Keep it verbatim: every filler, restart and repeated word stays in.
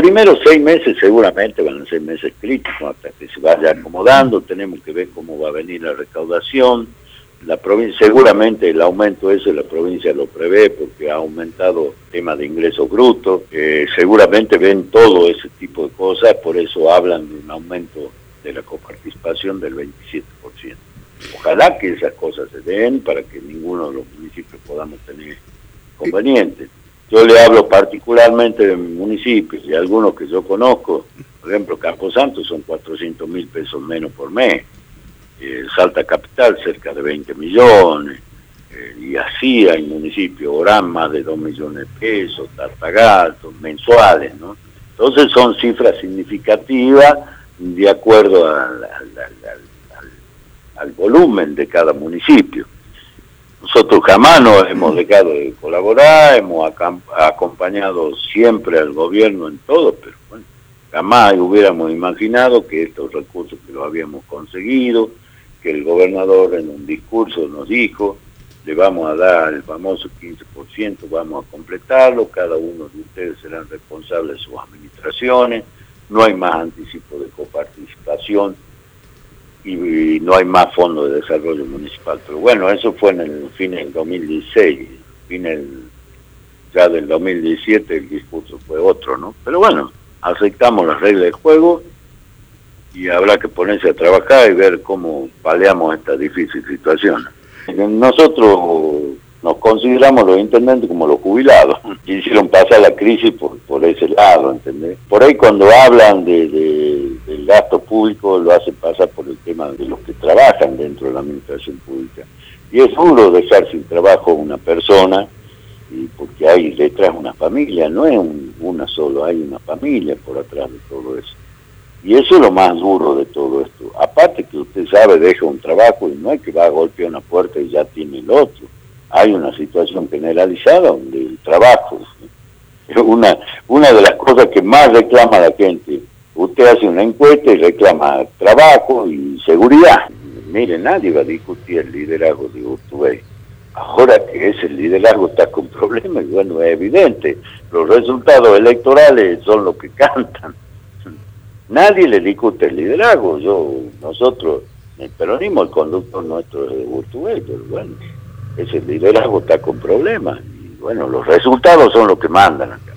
primeros seis meses seguramente van a ser meses críticos hasta que se vaya acomodando, tenemos que ver cómo va a venir la recaudación, la provincia, seguramente el aumento ese la provincia lo prevé porque ha aumentado el tema de ingresos brutos, eh, seguramente ven todo ese tipo de cosas, por eso hablan de un aumento de la coparticipación del veintisiete por ciento. Ojalá que esas cosas se den para que ninguno de los municipios podamos tener inconvenientes. Yo le hablo particularmente de mis municipios y algunos que yo conozco, por ejemplo, Camposanto son cuatrocientos mil pesos menos por mes, eh, Salta Capital cerca de veinte millones, eh, y así hay municipios, Orán más de dos millones de pesos, Tartagallo, mensuales, ¿no? Entonces son cifras significativas de acuerdo al, al, al, al, al volumen de cada municipio. Nosotros jamás nos hemos dejado de colaborar, hemos acompañado siempre al gobierno en todo, pero bueno, jamás hubiéramos imaginado que estos recursos que los habíamos conseguido, que el gobernador en un discurso nos dijo, le vamos a dar el famoso quince por ciento, vamos a completarlo, cada uno de ustedes serán responsables de sus administraciones, no hay más anticipo de coparticipación, y no hay más fondos de desarrollo municipal. Pero bueno, eso fue en el fin del dos mil dieciséis, fin el, ya del dos mil diecisiete el discurso fue otro, ¿no? Pero bueno, aceptamos las reglas del juego y habrá que ponerse a trabajar y ver cómo paliamos esta difícil situación. Nosotros nos consideramos los intendentes como los jubilados, quisieron pasar la crisis por, por ese lado, ¿entendés? Por ahí cuando hablan de, de, del gasto público lo hacen pasar por el tema de los que trabajan dentro de la administración pública. Y es duro dejar sin trabajo a una persona, y porque hay detrás una familia, no es un, una solo, hay una familia por atrás de todo eso. Y eso es lo más duro de todo esto. Aparte que usted sabe, deja un trabajo y no es que va a golpear una puerta y ya tiene el otro. Hay una situación generalizada donde el trabajo es una, una de las cosas que más reclama la gente. Usted hace una encuesta y reclama trabajo y seguridad. Mire, nadie va a discutir el liderazgo de Urtubey. Ahora que ese liderazgo está con problemas, bueno, es evidente. Los resultados electorales son los que cantan. Nadie le discute el liderazgo. Yo, nosotros, el peronismo, el conductor nuestro es de Urtubey, pero bueno, ese liderazgo está con problemas y bueno, los resultados son los que mandan.